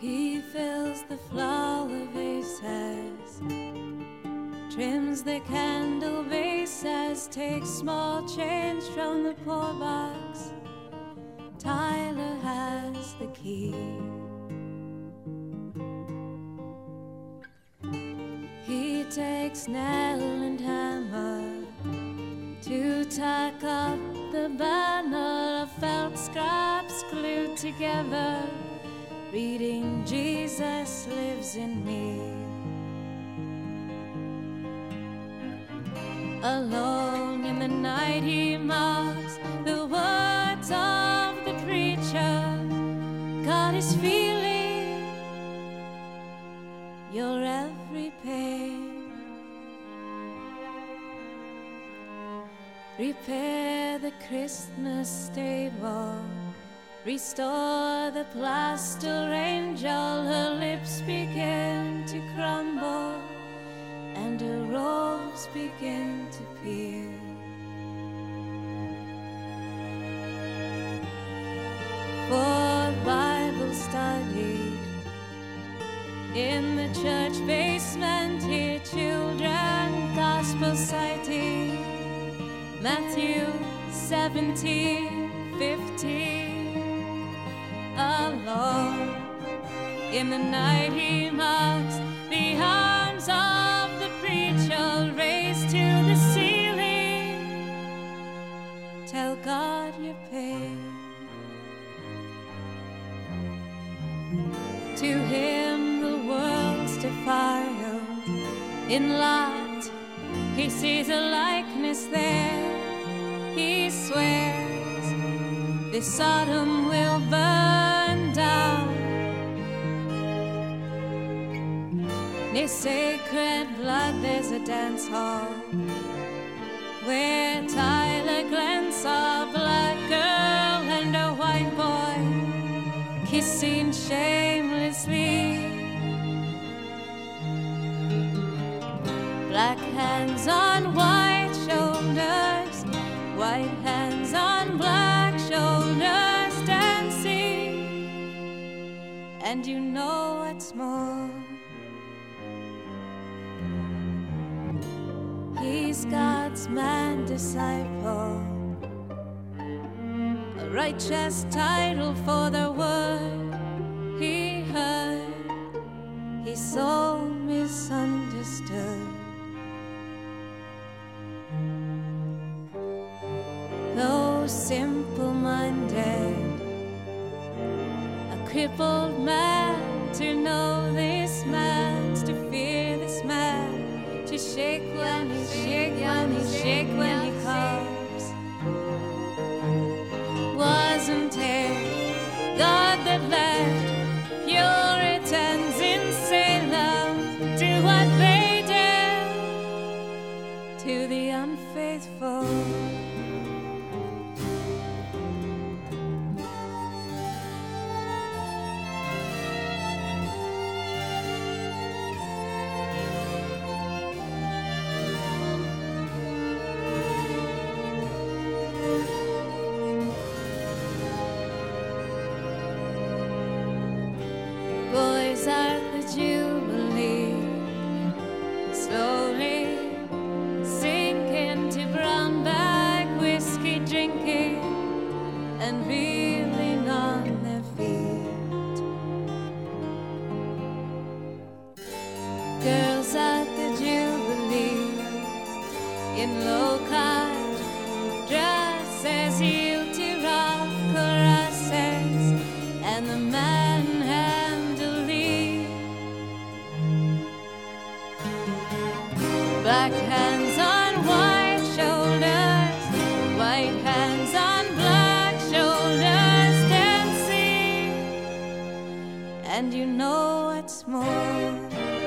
He fills the flower vases, trims the candle bases, takes small change from the poor box. Tyler has the key. He takes nail and hammer to tack up the banner of felt scraps glued together, reading Jesus lives in me. Alone in the night he mocks the words of the preacher. God is feeling your every pain. Repair the Christmas stable, restore the plaster angel. Her lips begin to crumble and her robes begin to peel. For Bible study in the church basement, hear children gospel citing Matthew 17:15. Alone in the night he mocks the arms of the preacher raised to the ceiling. Tell God your pain. To him the world's defiled. In Lot he sees a likeness there. He swears this Sodom will burn down. Near sacred blood there's a dance hall where Tyler Glenn saw a black girl and a white boy kissing shamelessly. Black hands on white shoulders, white hands on black shoulders dancing. And you know what's more, he's God's man disciple, a righteous title for the word he heard. He's so misunderstood. Though simple-minded, a crippled man, to know this man's to fear this man, to shake when he shake when he shake when he comes. Wasn't it God that led Puritans in Salem do what they did to the unfaithful? Boys at the Jubilee, slowly sinking to brown bag whiskey drinking and reeling on their feet. Girls at the Jubilee in low-cut dresses yield to rough caresses, and the manhandling. Black hands on white shoulders, white hands on black shoulders dancing. And you know what's more,